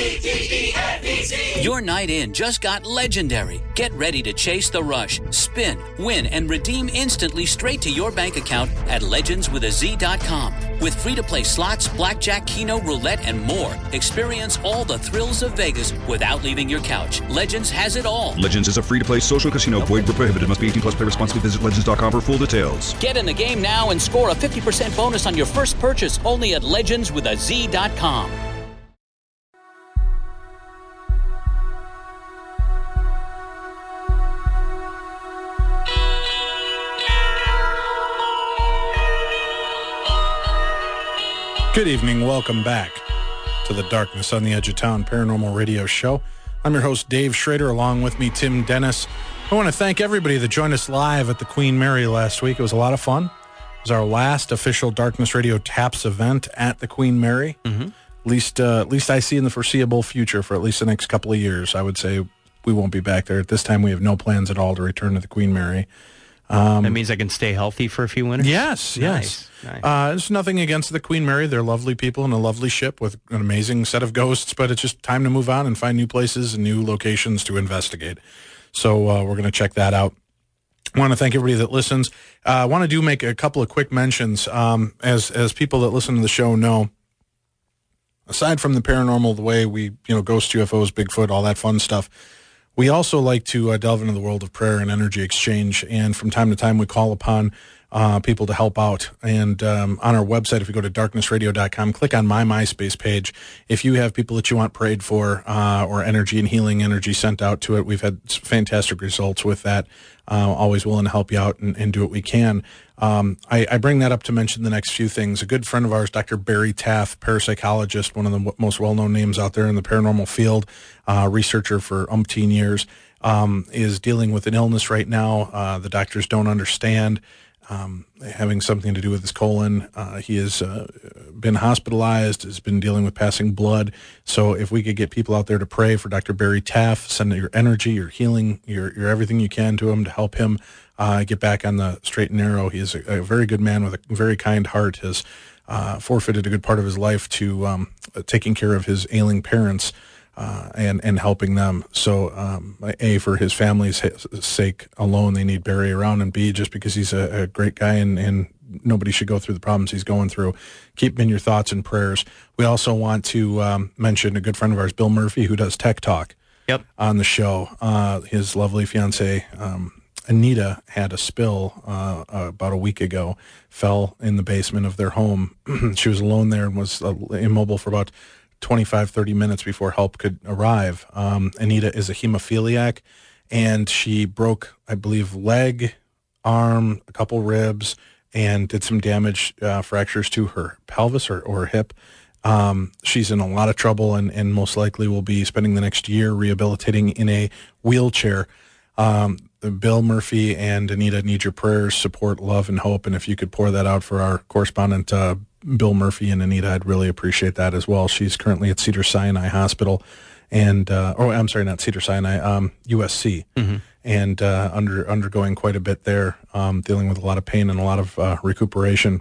Your night in just got legendary. Get ready to chase the rush, spin, win, and redeem instantly straight to your bank account at legendswithaz.com. With free-to-play slots, blackjack, keno, roulette, and more, experience all the thrills of Vegas without leaving your couch. Legends has it all. Legends is a free-to-play social casino. Void where prohibited. Must be 18 plus. Play responsibly. Visit legends.com for full details. Get in the game now and score a 50% bonus on your first purchase only at legendswithaz.com. Good evening. Welcome back to the Darkness on the Edge of Town Paranormal Radio Show. I'm your host, Dave Schrader. Along with me, Tim Dennis. I want to thank everybody that joined us live at the Queen Mary last week. It was a lot of fun. It was our last official Darkness Radio Taps event at the Queen Mary. Mm-hmm. At least I see in the foreseeable future for at least the next couple of years. I would say we won't be back there. At this time, we have no plans at all to return to the Queen Mary. That means I can stay healthy for a few winters? Yes. Nice. There's nothing against the Queen Mary. They're lovely people and a lovely ship with an amazing set of ghosts, but it's just time to move on and find new places and new locations to investigate. So we're going to check that out. I want to thank everybody that listens. I want to make a couple of quick mentions. As people that listen to the show know, aside from the paranormal, the way we, ghosts, UFOs, Bigfoot, all that fun stuff, we also like to delve into the world of prayer and energy exchange, and from time to time we call upon people to help out. And on our website, if you go to darknessradio.com, click on my MySpace page. If you have people that you want prayed for or energy and healing energy sent out to it, we've had fantastic results with that. Always willing to help you out and do what we can. I bring that up to mention the next few things. A good friend of ours, Dr. Barry Taff, parapsychologist, one of the most well-known names out there in the paranormal field, researcher for umpteen years, is dealing with an illness right now. The doctors don't understand, having something to do with his colon. He has been hospitalized, has been dealing with passing blood. So if we could get people out there to pray for Dr. Barry Taff, send your energy, your healing, your everything you can to him to help him get back on the straight and narrow. He is a very good man with a very kind heart, has forfeited a good part of his life to taking care of his ailing parents and helping them. So, A, for his family's sake alone, they need Barry around, and B, just because he's a great guy and nobody should go through the problems he's going through. Keep him in your thoughts and prayers. We also want to mention a good friend of ours, Bill Murphy, who does Tech Talk on the show. His lovely fiancée, Anita, had a spill about a week ago, fell in the basement of their home. She was alone there and was immobile for about 25, 30 minutes before help could arrive. Anita is a hemophiliac, and she broke, I believe, leg, arm, a couple ribs, and did some damage, fractures to her pelvis or hip. She's in a lot of trouble and most likely will be spending the next year rehabilitating in a wheelchair. Bill Murphy and Anita need your prayers, support, love, and hope. And if you could pour that out for our correspondent, Bill Murphy and Anita, I'd really appreciate that as well. She's currently at Cedars-Sinai Hospital and, I'm sorry, not Cedars-Sinai, USC, and undergoing quite a bit there, dealing with a lot of pain and a lot of recuperation.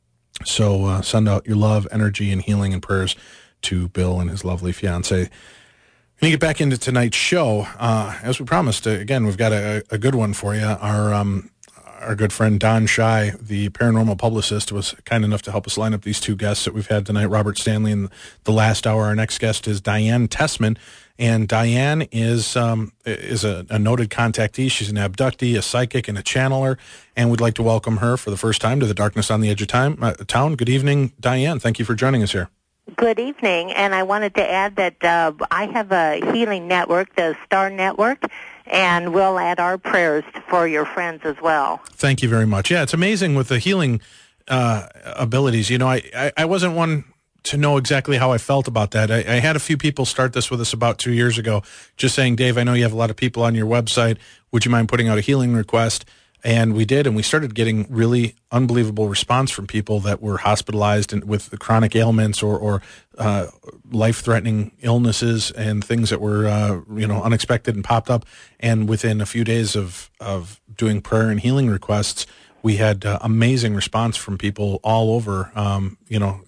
So send out your love, energy, and healing and prayers to Bill and his lovely fiancée. When you get back into tonight's show, as we promised, again, we've got a good one for you. Our good friend Don Shy, the paranormal publicist, was kind enough to help us line up these two guests that we've had tonight, Robert Stanley in the last hour. Our next guest is Diane Tessman, and Diane is a noted contactee. She's an abductee, a psychic, and a channeler, and we'd like to welcome her for the first time to the Darkness on the Edge of Town. Good evening, Diane. Thank you for joining us here. Good evening, and I wanted to add that I have a healing network, the Star Network, and we'll add our prayers for your friends as well. Thank you very much. Yeah, it's amazing with the healing abilities. I wasn't one to know exactly how I felt about that. I had a few people start this with us about 2 years ago, just saying, Dave, I know you have a lot of people on your website. Would you mind putting out a healing request? And we did, and we started getting really unbelievable response from people that were hospitalized and with chronic ailments or life-threatening illnesses and things that were unexpected and popped up. And within a few days of doing prayer and healing requests, we had amazing response from people all over,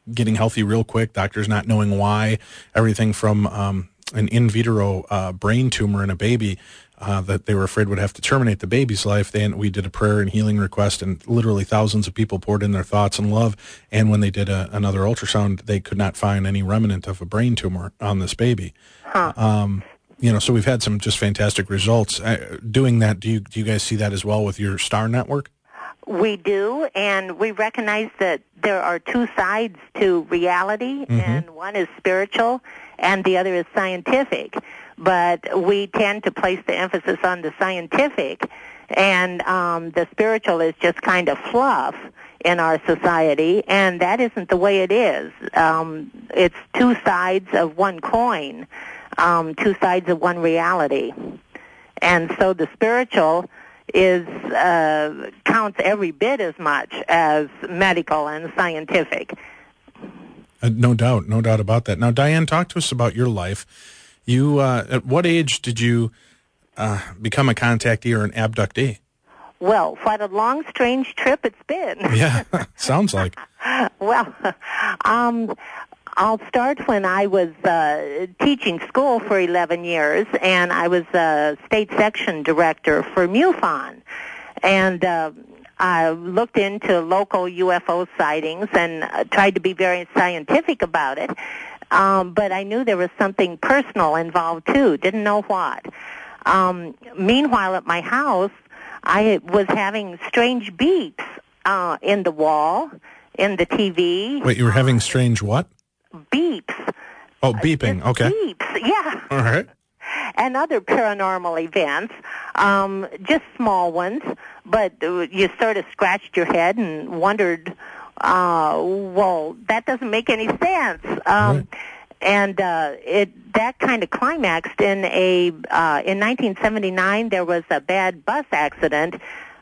getting healthy real quick, doctors not knowing why, everything from an in vitro brain tumor in a baby that they were afraid would have to terminate the baby's life. We did a prayer and healing request, and literally thousands of people poured in their thoughts and love. And when they did another ultrasound, they could not find any remnant of a brain tumor on this baby. So we've had some just fantastic results. Doing that, do you guys see that as well with your STAR network? We do, and we recognize that there are two sides to reality, and one is spiritual, and the other is scientific. But we tend to place the emphasis on the scientific, and the spiritual is just kind of fluff in our society, and that isn't the way it is. It's two sides of one coin, two sides of one reality. And so the spiritual is counts every bit as much as medical and scientific. No doubt about that. Now, Diane, talk to us about your life. You, at what age did you become a contactee or an abductee? Well, what a long, strange trip it's been. Yeah, sounds like. Well, I'll start when I was teaching school for 11 years, and I was a state section director for MUFON. And I looked into local UFO sightings and tried to be very scientific about it. But I knew there was something personal involved, too. Didn't know what. Meanwhile, at my house, I was having strange beeps in the wall, in the TV. Wait, you were having strange what? Beeps. Oh, beeping. Okay. Beeps, yeah. All right. And other paranormal events, just small ones, but you sort of scratched your head and wondered, well, that doesn't make any sense. Right. And that kind of climaxed in 1979. There was a bad bus accident.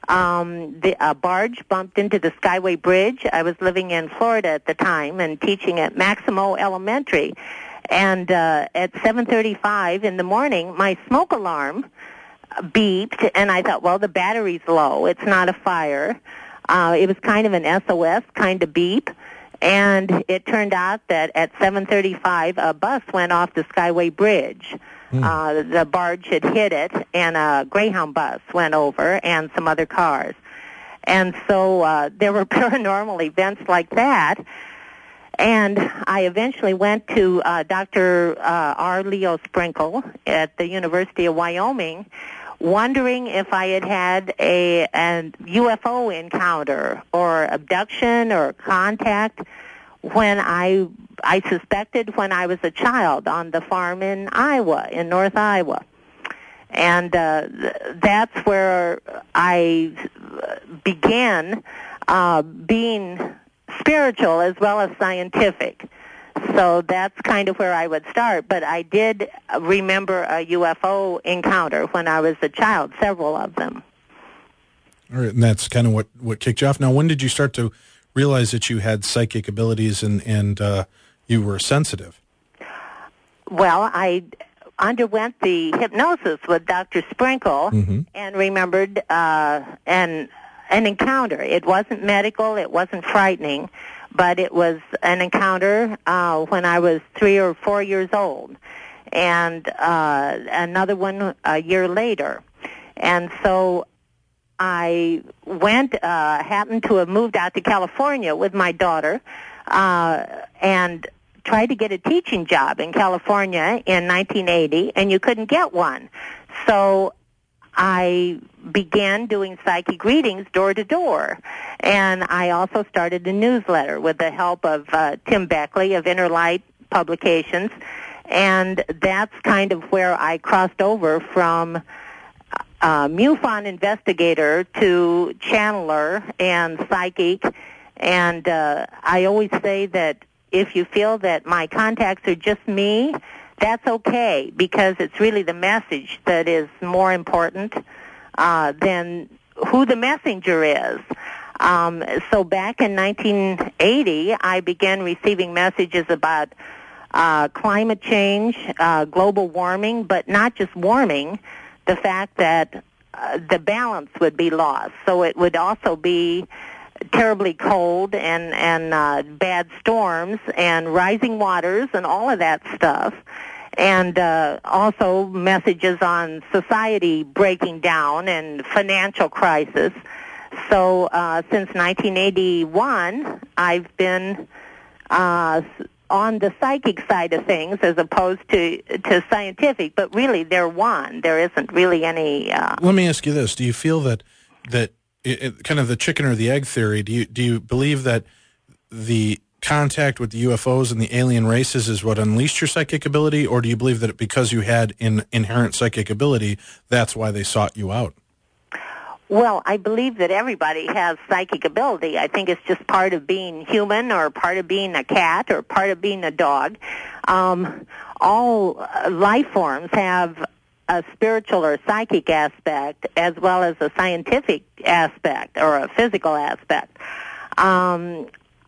A barge bumped into the Skyway Bridge. I was living in Florida at the time and teaching at Maximo Elementary. And at 7:35 in the morning, my smoke alarm beeped, and I thought, well, the battery's low. It's not a fire. It was kind of an SOS kind of beep. And it turned out that at 7:35, a bus went off the Skyway Bridge. The barge had hit it, and a Greyhound bus went over, and some other cars. And so there were paranormal events like that. And I eventually went to Dr. R. Leo Sprinkle at the University of Wyoming, wondering if I had had a UFO encounter or abduction or contact when I suspected when I was a child on the farm in Iowa, in North Iowa. And that's where I began being spiritual as well as scientific. So that's kind of where I would start. But I did remember a UFO encounter when I was a child, several of them. All right, and that's kind of what kicked you off. Now, when did you start to realize that you had psychic abilities and you were sensitive? Well, I underwent the hypnosis with Dr. Sprinkle and remembered an encounter. It wasn't medical, it wasn't frightening, but it was an encounter when I was 3 or 4 years old, and another one a year later. And so I happened to have moved out to California with my daughter, and tried to get a teaching job in California in 1980, and you couldn't get one. So I began doing psychic readings door to door, and I also started a newsletter with the help of Tim Beckley of Inner Light Publications, and that's kind of where I crossed over from MUFON investigator to channeler and psychic, and I always say that if you feel that my contacts are just me, that's okay, because it's really the message that is more important than who the messenger is. So back in 1980, I began receiving messages about climate change, global warming, but not just warming, the fact that the balance would be lost. So it would also be terribly cold and bad storms and rising waters and all of that stuff. And also messages on society breaking down and financial crisis. So since 1981, I've been on the psychic side of things as opposed to scientific. But really, they're one. There isn't really any... Let me ask you this. Do you feel that kind of the chicken or the egg theory, do you believe that the contact with the UFOs and the alien races is what unleashed your psychic ability, or do you believe that because you had inherent psychic ability, that's why they sought you out? Well, I believe that everybody has psychic ability. I think it's just part of being human or part of being a cat or part of being a dog. All life forms have a spiritual or psychic aspect as well as a scientific aspect or a physical aspect. Well,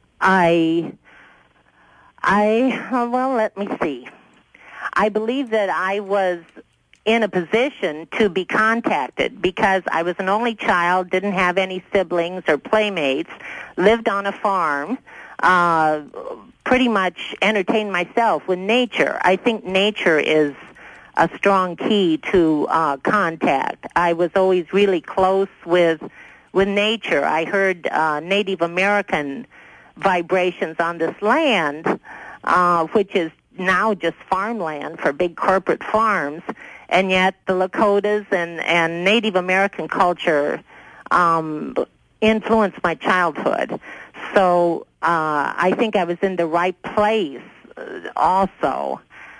let me see. I believe that I was in a position to be contacted because I was an only child, didn't have any siblings or playmates, lived on a farm, pretty much entertained myself with nature. I think nature is a strong key to contact. I was always really close with nature. I heard Native American vibrations on this land, which is now just farmland for big corporate farms, and yet the Lakotas and Native American culture influenced my childhood. So I think I was in the right place also.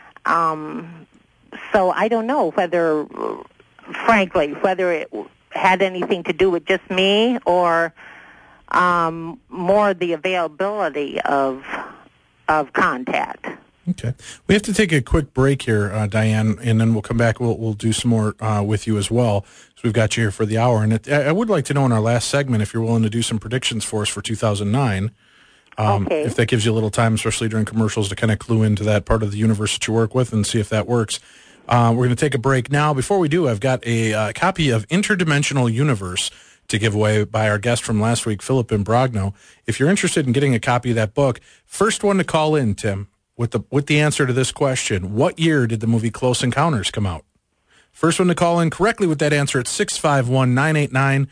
So I don't know whether it had anything to do with just me or more the availability of contact. Okay. We have to take a quick break here, Diane, and then we'll come back. We'll do some more with you as well. So we've got you here for the hour. And I would like to know in our last segment if you're willing to do some predictions for us for 2009. Okay. If that gives you a little time, especially during commercials, to kind of clue into that part of the universe that you work with and see if that works. We're going to take a break now. Before we do, I've got a copy of Interdimensional Universe to give away by our guest from last week, Philip Imbrogno. If you're interested in getting a copy of that book, first one to call in, Tim, with the answer to this question: what year did the movie Close Encounters come out? First one to call in correctly with that answer at 651-989-5855.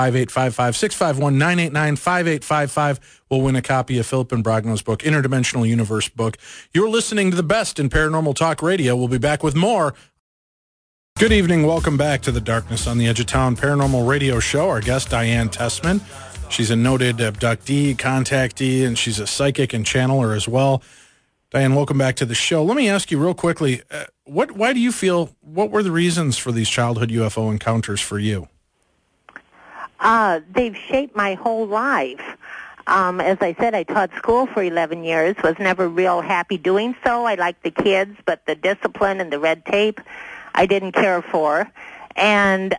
651-989-5855 will win a copy of Philip Imbrogno's book, Interdimensional Universe book. You're listening to the best in paranormal talk radio. We'll be back with more. Good evening. Welcome back to the Darkness on the Edge of Town Paranormal Radio Show. Our guest, Diane Tessman. She's a noted abductee, contactee, and she's a psychic and channeler as well. Diane, welcome back to the show. Let me ask you real quickly, why do you feel, what were the reasons for these childhood UFO encounters for you? They've shaped my whole life. As I said, I taught school for 11 years, was never real happy doing so. I liked the kids, but the discipline and the red tape I didn't care for. And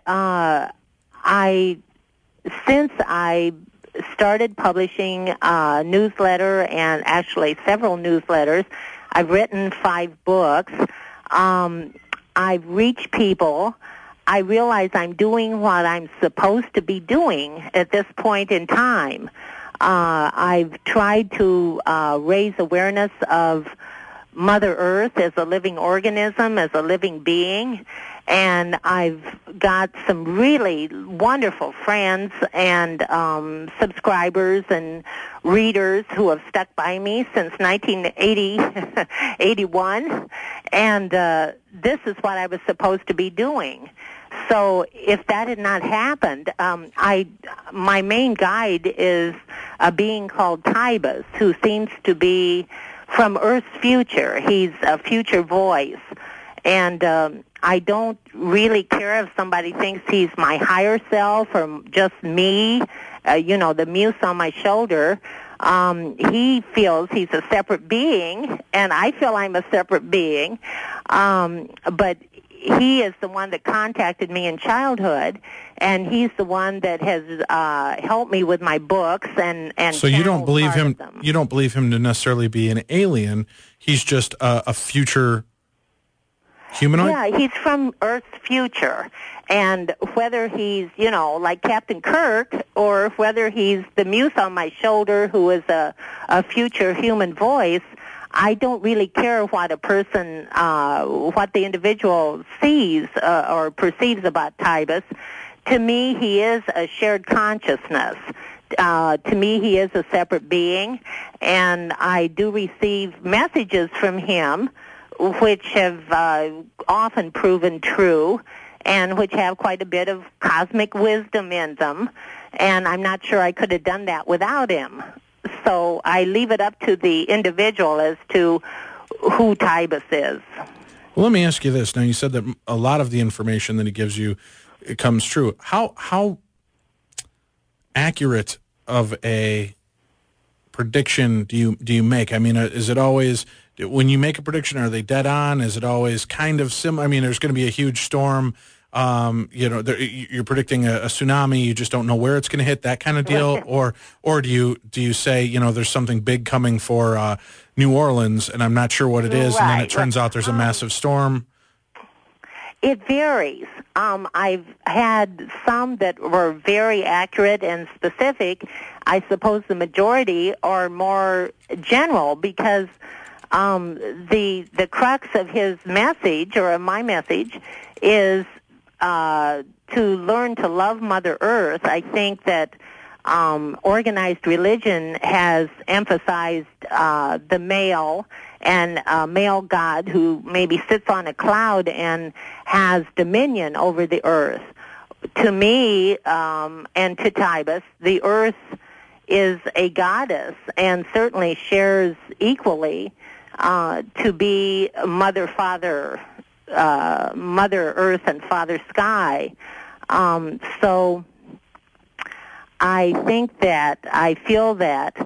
since I started publishing a newsletter and actually several newsletters, I've written 5 books. I've reached people. I realize I'm doing what I'm supposed to be doing at this point in time. I've tried to raise awareness of Mother Earth as a living organism, as a living being, and I've got some really wonderful friends and subscribers and readers who have stuck by me since 1981, and this is what I was supposed to be doing. So if that had not happened, my main guide is a being called Tybus, who seems to be from Earth's future. He's a future voice. And I don't really care if somebody thinks he's my higher self or just me, the muse on my shoulder. He feels he's a separate being, and I feel I'm a separate being. But he is the one that contacted me in childhood, and he's the one that has helped me with my books and so you don't believe him. You don't believe him to necessarily be an alien. He's just a future. Humanoid? Yeah, he's from Earth's future. And whether he's, like Captain Kirk, or whether he's the muse on my shoulder who is a future human voice, I don't really care what a person, what the individual sees or perceives about Tybus. To me, he is a shared consciousness. To me, he is a separate being, and I do receive messages from him which have often proven true and which have quite a bit of cosmic wisdom in them, and I'm not sure I could have done that without him. So I leave it up to the individual as to who Tybus is. Well, let me ask you this. Now, you said that a lot of the information that he gives you, it comes true. How accurate of a prediction do you make? I mean, is it always, when you make a prediction, are they dead on? Is it always kind of similar? I mean, there's going to be a huge storm. You're predicting a tsunami. You just don't know where it's going to hit, that kind of deal. Or do you say, there's something big coming for New Orleans, and I'm not sure what it is, and then it turns out there's a massive storm? It varies. I've had some that were very accurate and specific. I suppose the majority are more general, because the crux of his message, or of my message, is to learn to love Mother Earth. I think that organized religion has emphasized the male and male God who maybe sits on a cloud and has dominion over the earth. To me, and to Tybus, the earth is a goddess and certainly shares equally to be Mother Earth and Father Sky. So I feel that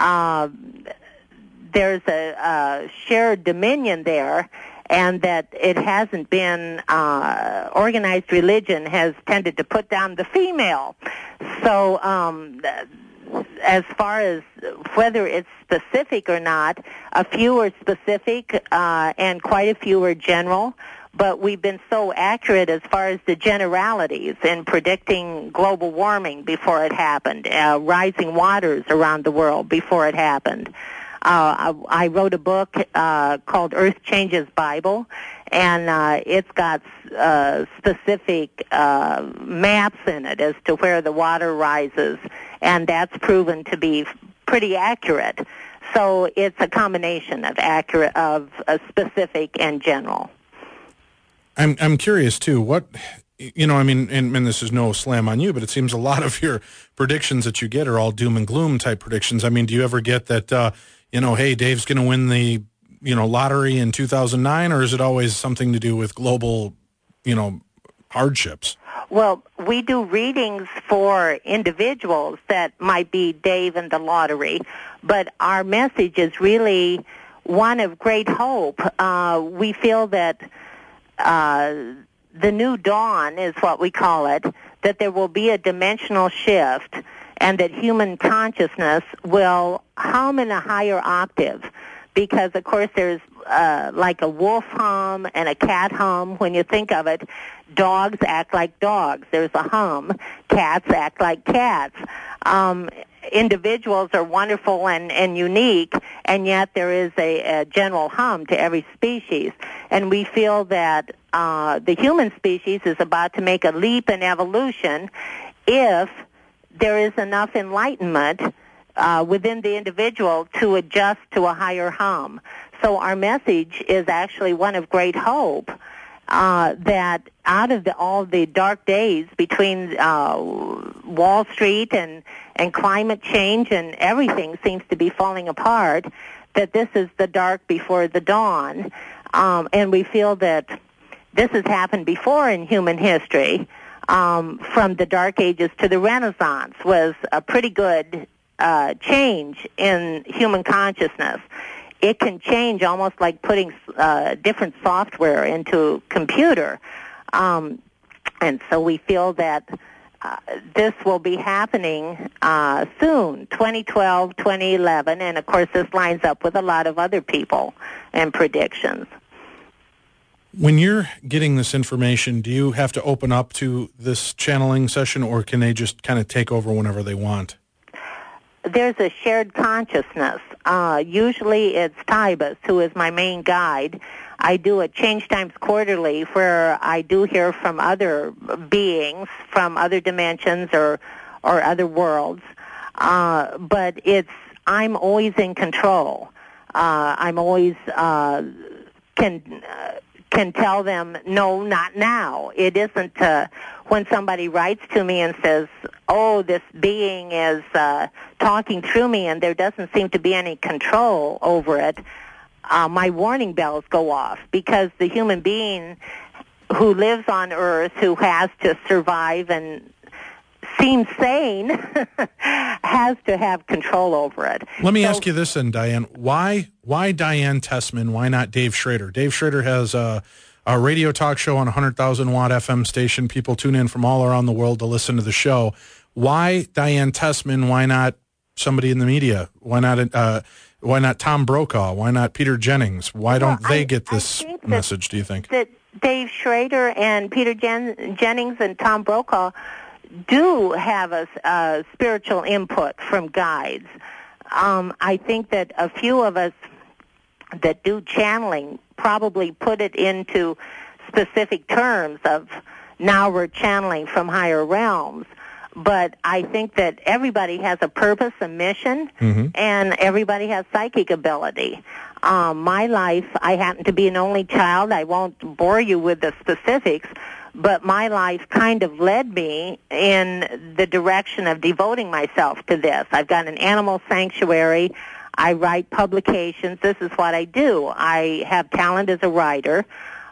there's a shared dominion there, and that it hasn't been, organized religion has tended to put down the female. So as far as whether it's specific or not, a few are specific and quite a few are general. But we've been so accurate as far as the generalities in predicting global warming before it happened, rising waters around the world before it happened. I wrote a book called Earth Changes Bible, and it's got specific maps in it as to where the water rises, and that's proven to be pretty accurate. So it's a combination of accurate, of specific and general. I'm curious too. What, I mean, and this is no slam on you, but it seems a lot of your predictions that you get are all doom and gloom type predictions. I mean, do you ever get that? Hey, Dave's going to win the lottery in 2009, or is it always something to do with global, hardships? Well, we do readings for individuals that might be Dave and the lottery, but our message is really one of great hope. We feel that the new dawn is what we call it, that there will be a dimensional shift, and that human consciousness will hum in a higher octave, because of course there's like a wolf hum and a cat hum. When you think of it, dogs act like dogs. There's a hum. Cats act like cats. Individuals are wonderful and unique, and yet there is a general hum to every species. And we feel that the human species is about to make a leap in evolution if there is enough enlightenment within the individual to adjust to a higher hum. So our message is actually one of great hope, that out of all the dark days between Wall Street and climate change, and everything seems to be falling apart, that this is the dark before the dawn. And we feel that this has happened before in human history. From the Dark Ages to the Renaissance was a pretty good change in human consciousness. It can change almost like putting different software into a computer. And so we feel that this will be happening soon, 2012, 2011, and of course this lines up with a lot of other people and predictions. When you're getting this information, do you have to open up to this channeling session, or can they just kind of take over whenever they want? There's a shared consciousness. Usually it's Tybus, who is my main guide. I do a Change Times Quarterly where I do hear from other beings from other dimensions or other worlds. But I'm always in control. I'm always can tell them, no, not now. It isn't when somebody writes to me and says, oh, this being is talking through me and there doesn't seem to be any control over it, my warning bells go off, because the human being who lives on Earth, who has to survive and seems sane, has to have control over it. Let me ask you this then, Diane. Why Diane Tessman? Why not Dave Schrader? Dave Schrader has a radio talk show on a 100,000-watt FM station. People tune in from all around the world to listen to the show. Why Diane Tessman? Why not somebody in the media? Why not Tom Brokaw? Why not Peter Jennings? Why don't they get this message, do you think? That Dave Schrader and Peter Jennings and Tom Brokaw do have a spiritual input from guides. I think that a few of us that do channeling probably put it into specific terms of now we're channeling from higher realms. But I think that everybody has a purpose, a mission, and everybody has psychic ability. My life, I happen to be an only child. I won't bore you with the specifics, but my life kind of led me in the direction of devoting myself to this. I've got an animal sanctuary. I write publications. This is what I do. I have talent as a writer,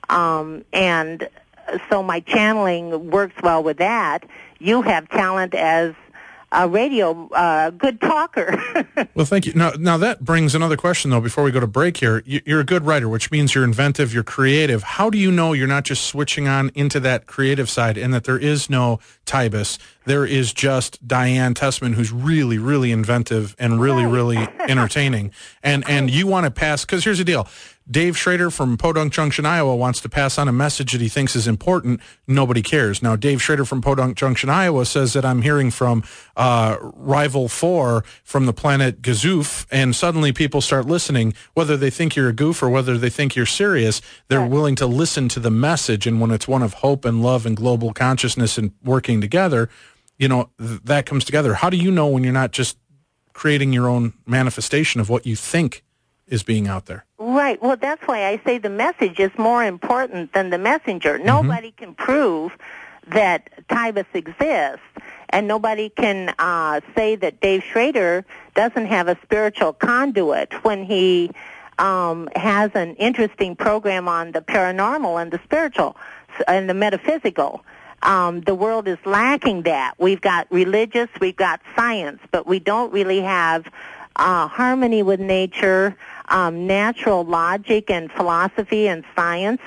and so my channeling works well with that. You have talent as a radio good talker. Well, thank you. Now that brings another question, though, before we go to break here. You're a good writer, which means you're inventive, you're creative. How do you know you're not just switching on into that creative side and that there is no Tybus? There is just Diane Tessman, who's really, really inventive and really, really entertaining. And you want to pass, because here's the deal. Dave Schrader from Podunk Junction, Iowa, wants to pass on a message that he thinks is important. Nobody cares. Now, Dave Schrader from Podunk Junction, Iowa, says that I'm hearing from Rival 4 from the planet Gazoof, and suddenly people start listening. Whether they think you're a goof or whether they think you're serious, they're willing to listen to the message. And when it's one of hope and love and global consciousness and working together, that comes together. How do you know when you're not just creating your own manifestation of what you think is being out there? Right. Well, that's why I say the message is more important than the messenger. Nobody can prove that Tybus exists, and nobody can say that Dave Schrader doesn't have a spiritual conduit when he has an interesting program on the paranormal and the spiritual and the metaphysical. The world is lacking that. We've got religious, we've got science, but we don't really have harmony with nature, natural logic and philosophy and science.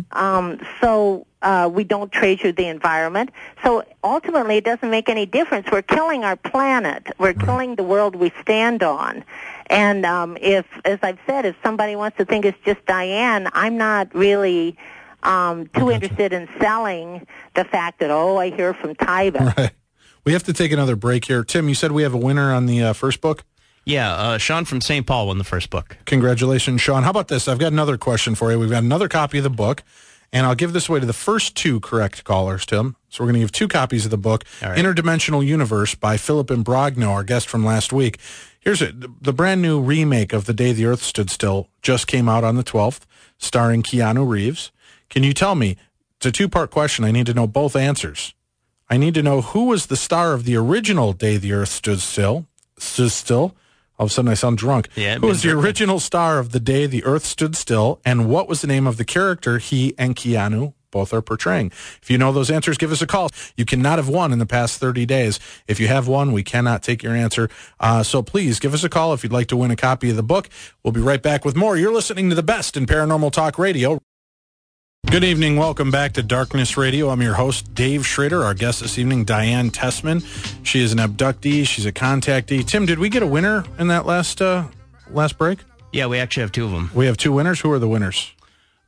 So we don't treasure the environment. So ultimately it doesn't make any difference. We're killing our planet. We're killing the world we stand on. And if, as I've said, if somebody wants to think it's just Diane, I'm not really too interested in selling the fact that, I hear from Tybus. Right. We have to take another break here. Tim, you said we have a winner on the first book? Yeah, Sean from St. Paul won the first book. Congratulations, Sean. How about this? I've got another question for you. We've got another copy of the book, and I'll give this away to the first two correct callers, Tim. So we're going to give 2 copies of the book, right. Interdimensional Universe by Philip Imbrogno, our guest from last week. Here's it. The brand new remake of The Day the Earth Stood Still just came out on the 12th, starring Keanu Reeves. Can you tell me, it's a 2-part question. I need to know both answers. I need to know who was the star of the original Day the Earth Stood Still. All of a sudden, I sound drunk. Yeah, who was the original star of The Day the Earth Stood Still, and what was the name of the character he and Keanu both are portraying? If you know those answers, give us a call. You cannot have won in the past 30 days. If you have won, we cannot take your answer. So please give us a call if you'd like to win a copy of the book. We'll be right back with more. You're listening to the best in Paranormal Talk Radio. Good evening. Welcome back to Darkness Radio. I'm your host, Dave Schrader. Our guest this evening, Diane Tessman. She is an abductee. She's a contactee. Tim, did we get a winner in that last break? Yeah, we actually have 2 of them. We have 2 winners. Who are the winners?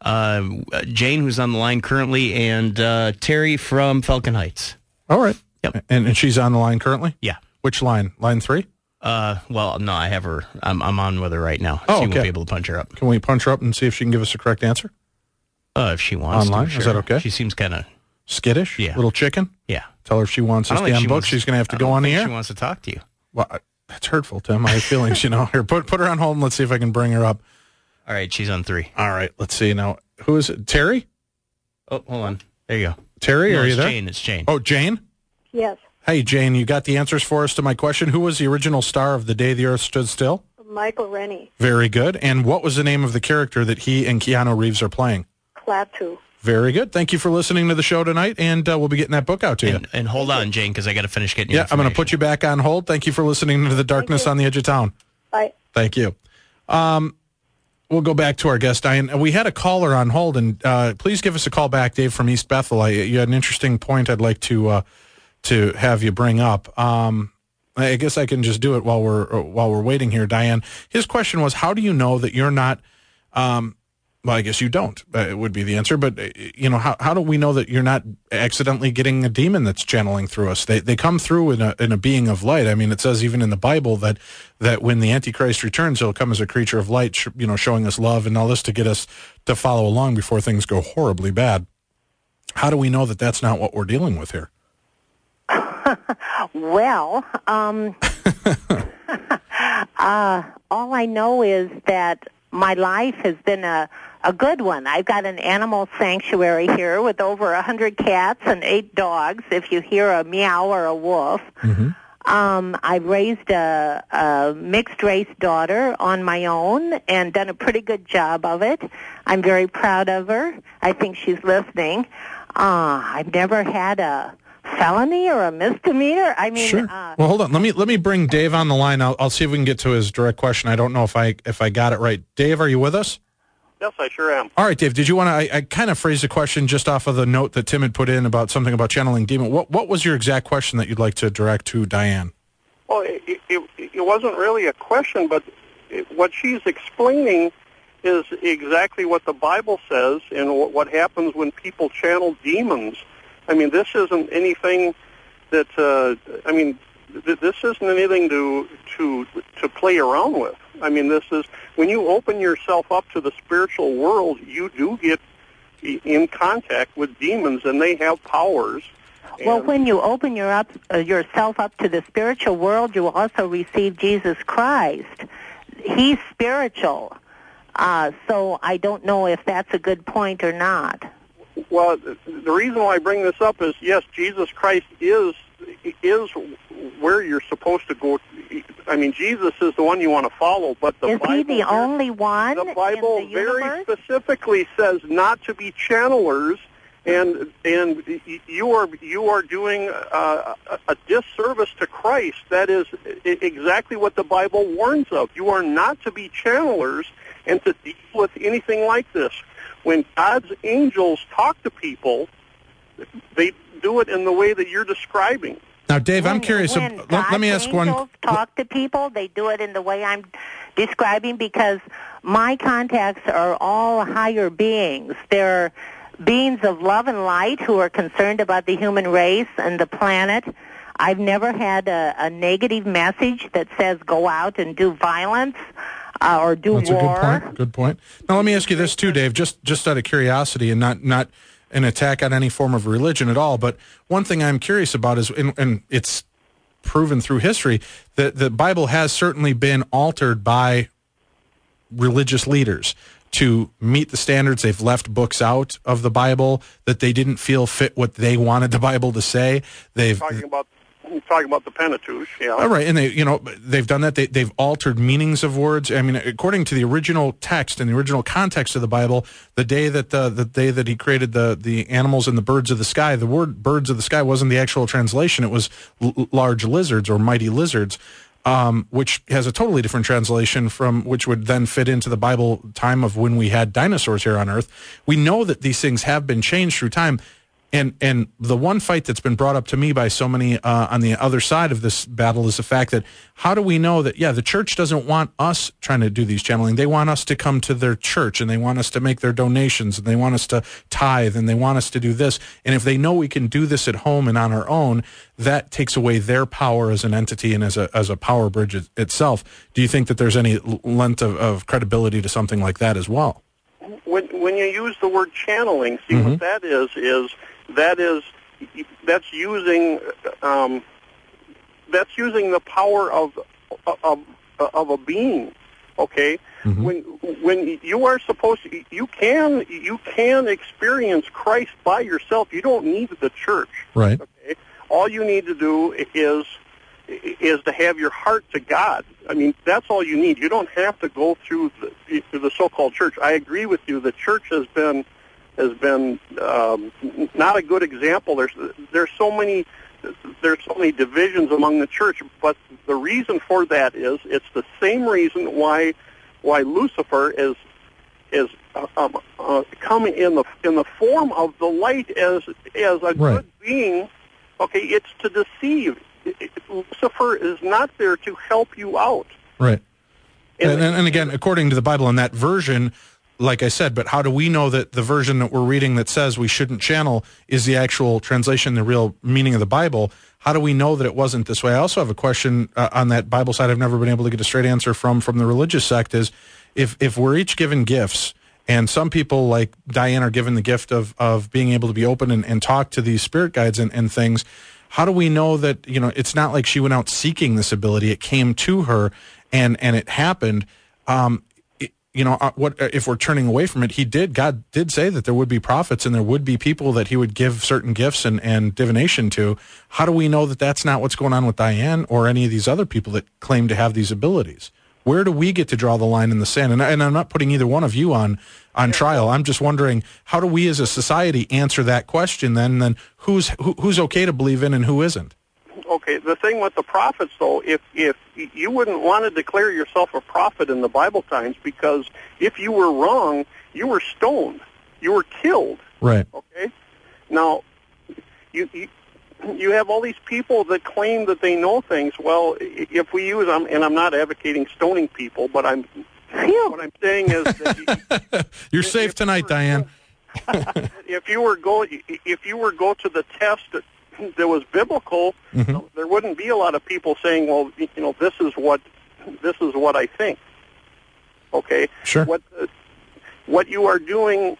Jane, who's on the line currently, and Terry from Falcon Heights. All right. Yep. And she's on the line currently? Yeah. Which line? Line 3? Well, no, I have her. I'm on with her right now. Oh, she okay. won't be able to punch her up. Can we punch her up and see if she can give us a correct answer? If she wants Online? to, sure. Is that okay? She seems kind of skittish? Yeah. Little chicken? Yeah. Tell her if she wants this damn book, she's going to have to go on the air. She wants to talk to you. Well, that's hurtful, Tim. I have feelings, Here, put her on hold and let's see if I can bring her up. All right, she's on 3. All right, let's see now. Who is it? Terry? Oh, hold on. There you go. Terry, No, are you it's there? Jane. It's Jane. Oh, Jane? Yes, Hey, Jane, you got the answers for us to my question. Who was the original star of The Day the Earth Stood Still? Michael Rennie, Very good. And what was the name of the character that he and Keanu Reeves are playing? Klaatu. Very good. Thank you for listening to the show tonight, and we'll be getting that book out to you. And hold on, Jane, because I got to finish getting your Yeah, I'm going to put you back on hold. Thank you for listening to The Darkness on the Edge of Town. Bye. Thank you. We'll go back to our guest, Diane. We had a caller on hold, and please give us a call back, Dave from East Bethel. You had an interesting point I'd like to have you bring up. I guess I can just do it while we're waiting here, Diane. His question was, how do you know that you're not? Well, I guess you don't. It would be the answer. But how do we know that you're not accidentally getting a demon that's channeling through us? They come through in a being of light. I mean, it says even in the Bible that when the Antichrist returns, he'll come as a creature of light, showing us love and all this to get us to follow along before things go horribly bad. How do we know that that's not what we're dealing with here? Well, all I know is that my life has been a good one. I've got an animal sanctuary here with over 100 cats and 8 dogs, if you hear a meow or a wolf. Mm-hmm. I've raised a mixed-race daughter on my own and done a pretty good job of it. I'm very proud of her. I think she's listening. I've never had a felony or a misdemeanor. I mean, sure. Well, hold on. Let me bring Dave on the line. I'll see if we can get to his direct question. I don't know if I got it right. Dave, are you with us? Yes, I sure am. All right, Dave. Did you want to? I kind of phrased the question just off of the note that Tim had put in about something about channeling demon. What was your exact question that you'd like to direct to Diane? Well, it wasn't really a question, but what she's explaining is exactly what the Bible says and what happens when people channel demons. I mean, this isn't anything that. This isn't anything to play around with. I mean, this is when you open yourself up to the spiritual world, you do get in contact with demons, and they have powers. Well, when you open yourself up to the spiritual world, you also receive Jesus Christ. He's spiritual. So I don't know if that's a good point or not. Well, the reason why I bring this up is, yes, Jesus Christ is where you're supposed to go. I mean, Jesus is the one you want to follow, but the Bible... Is he the only one The Bible in the very universe? specifically says not to be channelers, and you are doing a disservice to Christ. That is exactly what the Bible warns of. You are not to be channelers and to deal with anything like this. When God's angels talk to people, they do it in the way that you're describing. Now, Dave, I'm curious. When Let me ask one. angels talk to people, they do it in the way I'm describing, because my contacts are all higher beings. They're beings of love and light who are concerned about the human race and the planet. I've never had a negative message that says go out and do violence or do That's war. a good point. Good point. Now, let me ask you this too, Dave, just out of curiosity, and not an attack on any form of religion at all. But one thing I'm curious about is, and it's proven through history, that the Bible has certainly been altered by religious leaders to meet the standards. They've left books out of the Bible that they didn't feel fit what they wanted the Bible to say. Talking about the Pentateuch, yeah. All right, and they've done that. They've altered meanings of words. I mean, according to the original text and the original context of the Bible, the day that he created the animals and the birds of the sky, the word "birds of the sky" wasn't the actual translation. It was large lizards or mighty lizards, which has a totally different translation from which would then fit into the Bible time of when we had dinosaurs here on Earth. We know that these things have been changed through time. And the one fight that's been brought up to me by so many on the other side of this battle is the fact that how do we know that, the church doesn't want us trying to do these channeling. They want us to come to their church, and they want us to make their donations, and they want us to tithe, and they want us to do this. And if they know we can do this at home and on our own, that takes away their power as an entity and as a power bridge itself. Do you think that there's any length of credibility to something like that as well? When you use the word channeling, see what that is that's using the power of a being. Okay, when you are supposed to, you can experience Christ by yourself. You don't need the church. Right. Okay? All you need to do is to have your heart to God. I mean, that's all you need. You don't have to go through the so-called church. I agree with you. The church has been not a good example. There's so many divisions among the church, but the reason for that is it's the same reason why Lucifer is coming in the form of the light as a good being. Okay, it's to deceive. Lucifer is not there to help you out. Right. And again, according to the Bible in that version, like I said, but how do we know that the version that we're reading that says we shouldn't channel is the actual translation, the real meaning of the Bible? How do we know that it wasn't this way? I also have a question on that Bible side I've never been able to get a straight answer from the religious sect is if we're each given gifts, and some people like Diane are given the gift of being able to be open and talk to these spirit guides and things, how do we know that, it's not like she went out seeking this ability, it came to her and it happened? What if we're turning away from it? God did say that there would be prophets and there would be people that he would give certain gifts and divination to. How do we know that that's not what's going on with Diane or any of these other people that claim to have these abilities? Where do we get to draw the line in the sand? And I'm not putting either one of you on trial. I'm just wondering, how do we as a society answer that question then who's okay to believe in and who isn't? Okay, the thing with the prophets, though, if you wouldn't want to declare yourself a prophet in the Bible times, because if you were wrong, you were stoned, you were killed. Right. Okay. Now, you have all these people that claim that they know things. Well, if we use them, and I'm not advocating stoning people, but what I'm saying is that you're safe tonight, Diane. If you were go to the test that was biblical, there wouldn't be a lot of people saying, "Well, this is what I think." Okay, sure. What you are doing,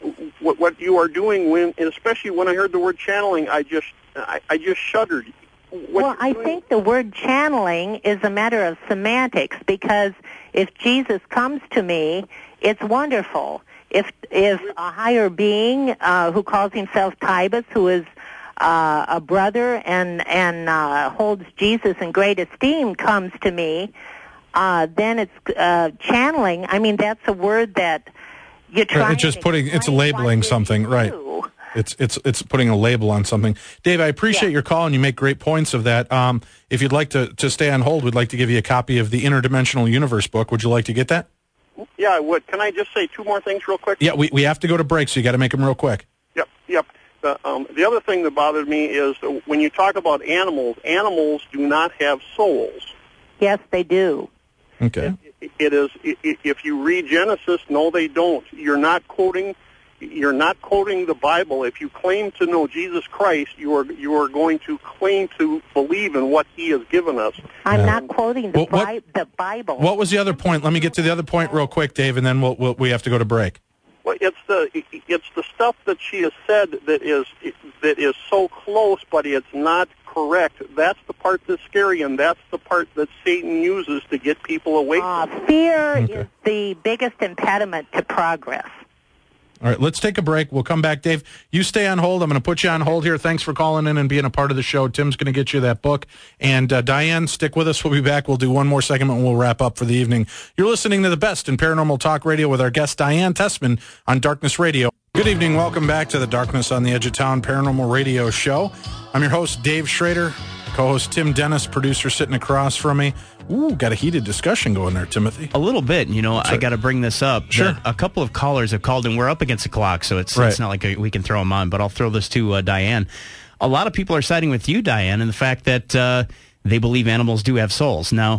when, especially when I heard the word channeling, I just shuddered. I think the word channeling is a matter of semantics, because if Jesus comes to me, it's wonderful. If a higher being who calls himself Tibus, who is a brother and holds Jesus in great esteem, comes to me, then it's channeling. I mean, that's a word that you're trying. It's just it's labeling something, right? It's putting a label on something. Dave, I appreciate your call, and you make great points of that. If you'd like to stay on hold, we'd like to give you a copy of the Interdimensional Universe book. Would you like to get that? Yeah, I would. Can I just say two more things real quick? Yeah, we have to go to break, so you got to make them real quick. Yep. The other thing that bothered me is when you talk about animals do not have souls. Yes, they do. Okay. It is. If you read Genesis, no, they don't. You're not quoting the Bible. If you claim to know Jesus Christ, you are going to claim to believe in what He has given us. I'm not quoting the Bible. What was the other point? Let me get to the other point real quick, Dave, and then we have to go to break. Well, it's the stuff that she has said that is so close, but it's not correct. That's the part that's scary, and that's the part that Satan uses to get people away from it. Fear is the biggest impediment to progress. All right, let's take a break. We'll come back. Dave, you stay on hold. I'm going to put you on hold here. Thanks for calling in and being a part of the show. Tim's going to get you that book. And Diane, stick with us. We'll be back. We'll do one more segment, and we'll wrap up for the evening. You're listening to the best in paranormal talk radio with our guest, Diane Tessman, on Darkness Radio. Good evening. Welcome back to the Darkness on the Edge of Town Paranormal Radio Show. I'm your host, Dave Schrader. Co-host Tim Dennis, producer sitting across from me. Ooh, got a heated discussion going there, Timothy. A little bit. I got to bring this up. Sure. A couple of callers have called, and we're up against the clock, so it's not like we can throw them on, but I'll throw this to Diane. A lot of people are siding with you, Diane, in the fact that they believe animals do have souls. Now,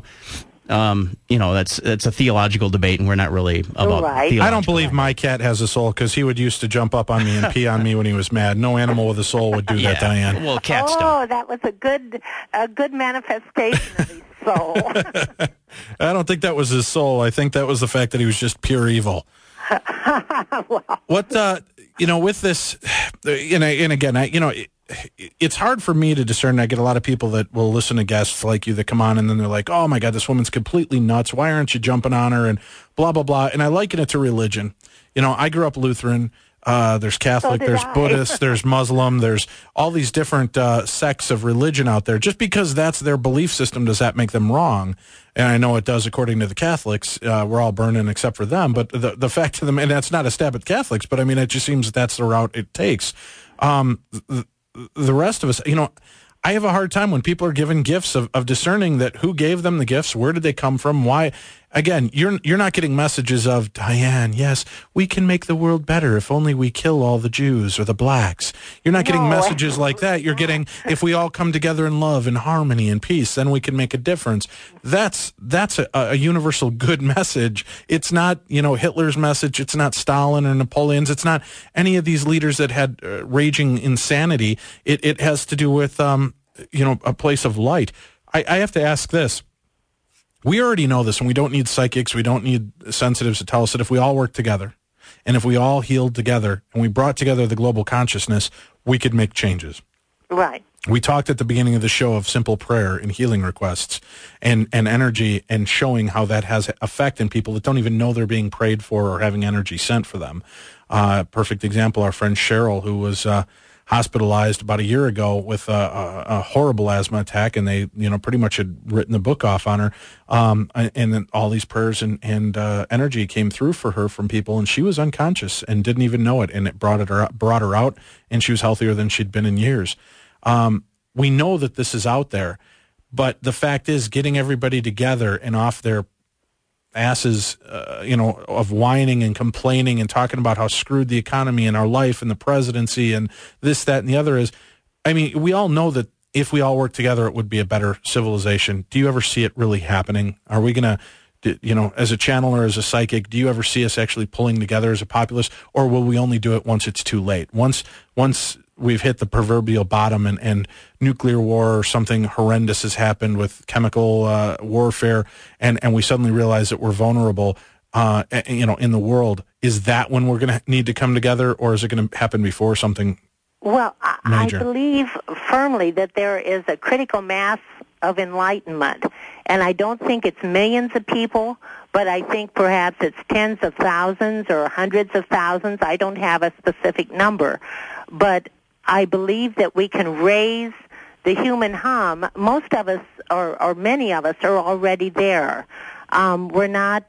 that's a theological debate, and we're not really about theological. I don't believe my cat has a soul because he would used to jump up on me and pee on me when he was mad. No animal with a soul would do that, Diane. Well, cats don't. Oh, that was a good manifestation of his soul. I don't think that was his soul. I think that was the fact that he was just pure evil. Well. What, with this, and again, it's hard for me to discern. I get a lot of people that will listen to guests like you that come on and then they're like, oh my God, this woman's completely nuts. Why aren't you jumping on her? And blah, blah, blah. And I liken it to religion. I grew up Lutheran. There's Catholic, there's Buddhist, there's Muslim, there's all these different sects of religion out there. Just because that's their belief system, does that make them wrong? And I know it does according to the Catholics. We're all burning except for them. But the fact of them, and that's not a stab at Catholics, but I mean, it just seems that's the route it takes. The rest of us, I have a hard time when people are given gifts of discerning that who gave them the gifts, where did they come from, why. Again, you're not getting messages of, Diane, yes, we can make the world better if only we kill all the Jews or the blacks. You're not getting messages like that. You're getting, if we all come together in love and harmony and peace, then we can make a difference. That's a universal good message. It's not, Hitler's message. It's not Stalin or Napoleon's. It's not any of these leaders that had raging insanity. It has to do with, a place of light. I have to ask this. We already know this, and we don't need psychics, we don't need sensitives to tell us that if we all work together, and if we all healed together, and we brought together the global consciousness, we could make changes. Right. We talked at the beginning of the show of simple prayer and healing requests and energy, and showing how that has effect in people that don't even know they're being prayed for or having energy sent for them. Perfect example, our friend Cheryl, who was hospitalized about a year ago with a horrible asthma attack, and they, pretty much had written the book off on her. And then all these prayers and energy came through for her from people, and she was unconscious and didn't even know it, and it brought her out, and she was healthier than she'd been in years. We know that this is out there, but the fact is, getting everybody together and off their asses, of whining and complaining and talking about how screwed the economy and our life and the presidency and this, that, and the other is, we all know that if we all work together, it would be a better civilization. Do you ever see it really happening? Are we going to, as a channeler, as a psychic, do you ever see us actually pulling together as a populace, or will we only do it once it's too late? Once we've hit the proverbial bottom and nuclear war or something horrendous has happened with chemical warfare, and we suddenly realize that we're vulnerable, in the world, is that when we're going to need to come together, or is it going to happen before something major? I believe firmly that there is a critical mass of enlightenment, and I don't think it's millions of people, but I think perhaps it's tens of thousands or hundreds of thousands. I don't have a specific number, but I believe that we can raise the human hum. Most of us, or many of us, are already there. We're not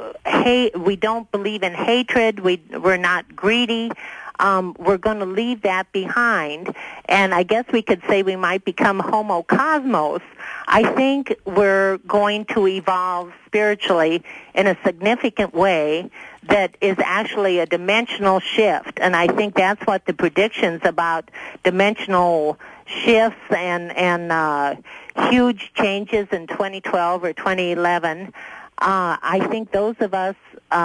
we don't believe in hatred. We're not greedy. We're going to leave that behind, and I guess we could say we might become homo cosmos. I think we're going to evolve spiritually in a significant way that is actually a dimensional shift, and I think that's what the predictions about dimensional shifts and huge changes in 2012 or 2011, I think those of us,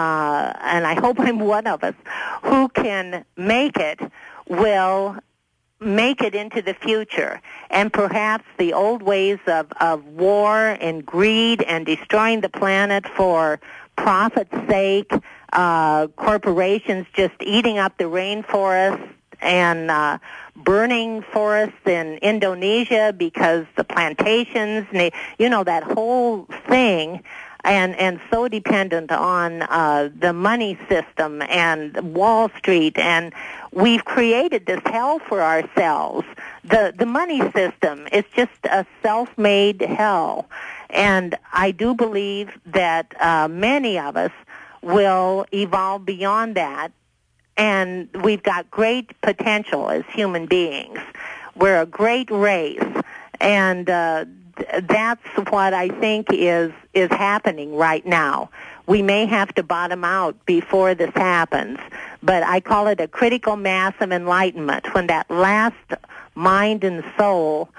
and I hope I'm one of us, who can make it will make it into the future. And perhaps the old ways of war and greed and destroying the planet for profit's sake, corporations just eating up the rainforest and burning forests in Indonesia because the plantations, that whole thing, and so dependent on the money system and Wall Street, and we've created this hell for ourselves. The money system is just a self-made hell, and I do believe that many of us will evolve beyond that, and we've got great potential as human beings. We're a great race, and that's what I think is happening right now. We may have to bottom out before this happens, but I call it a critical mass of enlightenment, when that last mind and soul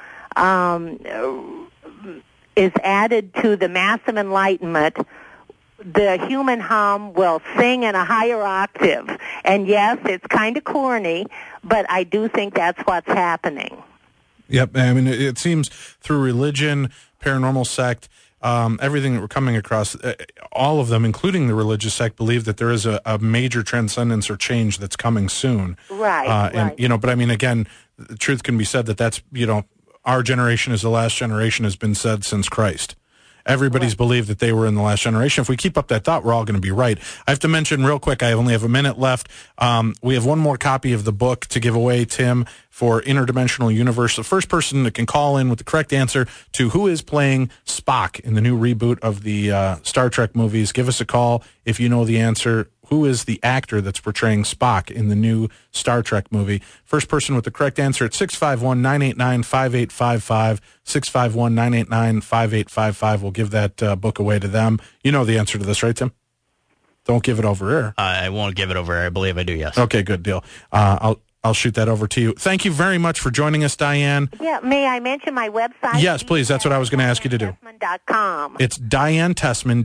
is added to the mass of enlightenment. The human hum will sing in a higher octave. And yes, it's kind of corny, but I do think that's what's happening. Yep. I mean, it seems through religion, paranormal sect, everything that we're coming across, all of them, including the religious sect, believe that there is a major transcendence or change that's coming soon. Right. And, but I mean, again, the truth can be said that's, our generation is the last generation, has been said since Christ. Everybody's believed that they were in the last generation. If we keep up that thought, we're all going to be right. I have to mention real quick, I only have a minute left. We have one more copy of the book to give away, Tim, for Interdimensional Universe. The first person that can call in with the correct answer to who is playing Spock in the new reboot of the Star Trek movies, give us a call if you know the answer. Who is the actor that's portraying Spock in the new Star Trek movie? First person with the correct answer at 651-989-5855, 651-989-5855. We'll give that book away to them. You know the answer to this, right, Tim? Don't give it over air. I won't give it over air. I believe I do, yes. Okay, good deal. I'll shout that over to you. Thank you very much for joining us, Diane. Yeah, may I mention my website? Yes, please. That's what I was going to ask you to do. DianeTessman.com. It's Diane Tessman,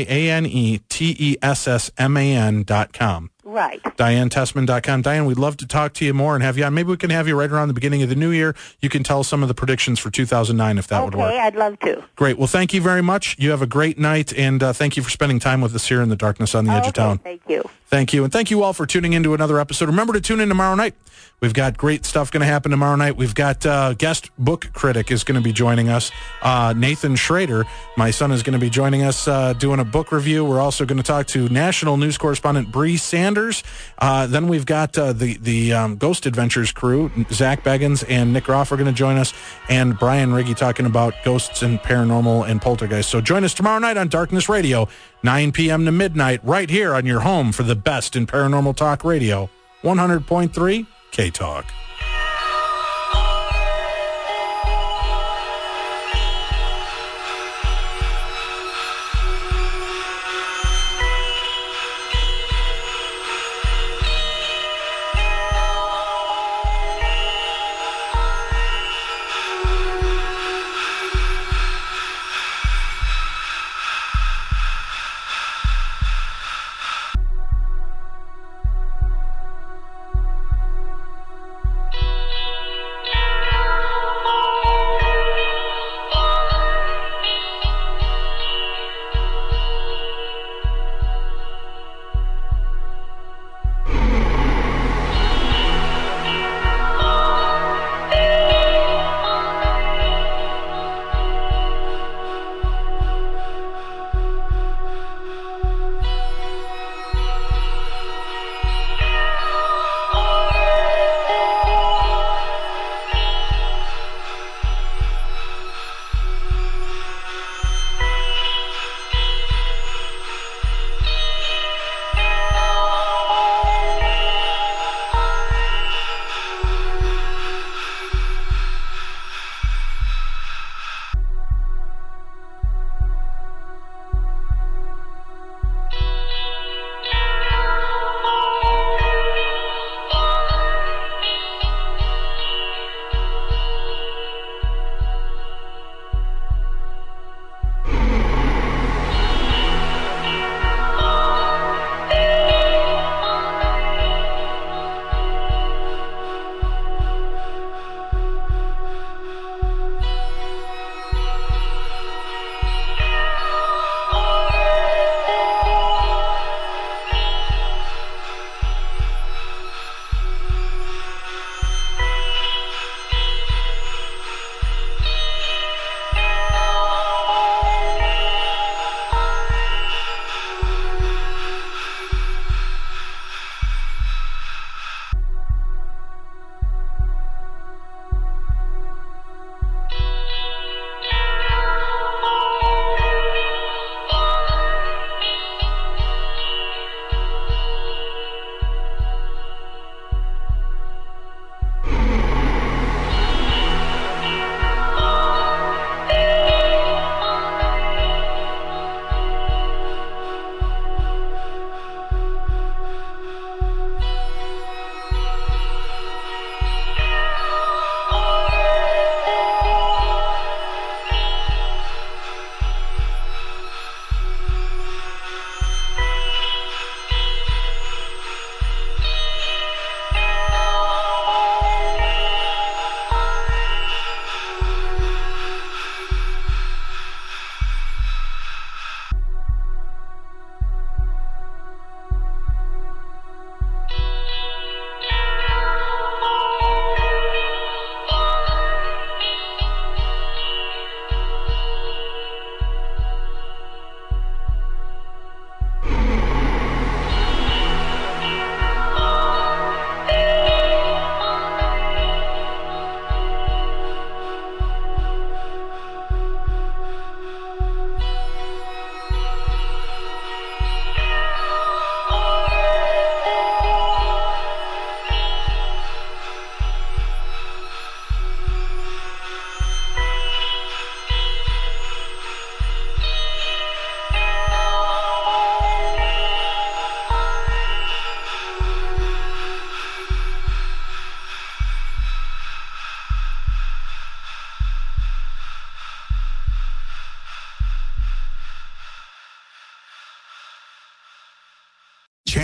DianeTessman.com. Right. DianeTessman.com. Diane, we'd love to talk to you more and have you on. Maybe we can have you right around the beginning of the new year. You can tell some of the predictions for 2009 if that would work. Okay, I'd love to. Great. Well, thank you very much. You have a great night, and thank you for spending time with us here in the darkness on the edge of town. Thank you. Thank you. And thank you all for tuning into another episode. Remember to tune in tomorrow night. We've got great stuff going to happen tomorrow night. We've got guest book critic is going to be joining us. Nathan Schrader, my son, is going to be joining us doing a book review. We're also going to talk to national news correspondent Bree Sanders. Then we've got the Ghost Adventures crew. Zach Beggins and Nick Roth are going to join us. And Brian Riggy talking about ghosts and paranormal and poltergeist. So join us tomorrow night on Darkness Radio, 9 p.m. to midnight, right here on your home for the best in paranormal talk radio, 100.3 K-Talk.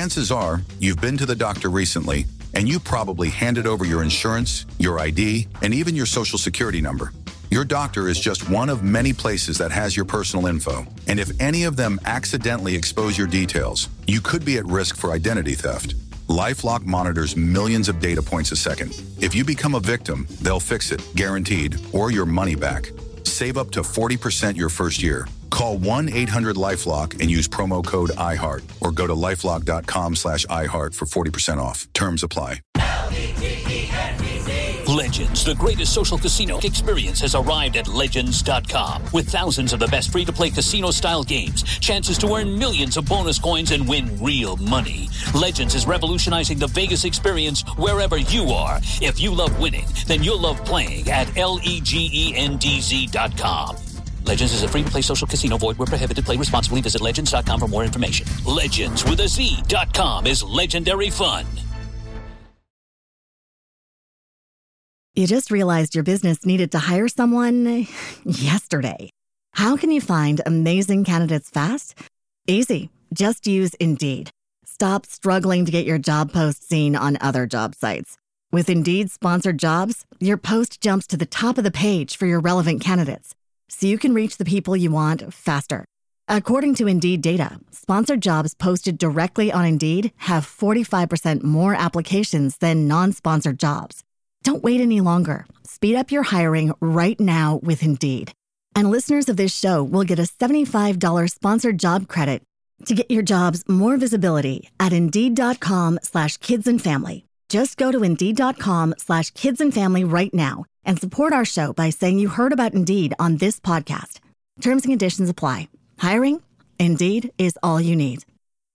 Chances are you've been to the doctor recently, and you probably handed over your insurance, your ID, and even your social security number. Your doctor is just one of many places that has your personal info. And if any of them accidentally expose your details, you could be at risk for identity theft. LifeLock monitors millions of data points a second. If you become a victim, they'll fix it, guaranteed, or your money back. Save up to 40% your first year. Call 1-800-LifeLock and use promo code iHeart, or go to lifelock.com/iHeart for 40% off. Terms apply. Legends, the greatest social casino experience, has arrived at Legends.com. With thousands of the best free-to-play casino-style games, chances to earn millions of bonus coins and win real money. Legends is revolutionizing the Vegas experience wherever you are. If you love winning, then you'll love playing at LEGENDZ.com. Legends is a free-to-play social casino. Void where prohibited. Play responsibly. Visit Legends.com for more information. Legends with a Z.com is legendary fun. You just realized your business needed to hire someone yesterday. How can you find amazing candidates fast? Easy. Just use Indeed. Stop struggling to get your job post seen on other job sites. With Indeed sponsored jobs, your post jumps to the top of the page for your relevant candidates, so you can reach the people you want faster. According to Indeed data, sponsored jobs posted directly on Indeed have 45% more applications than non-sponsored jobs. Don't wait any longer. Speed up your hiring right now with Indeed. And listeners of this show will get a $75 sponsored job credit to get your jobs more visibility at Indeed.com/kidsandfamily. Just go to Indeed.com/kidsandfamily right now and support our show by saying you heard about Indeed on this podcast. Terms and conditions apply. Hiring? Indeed is all you need.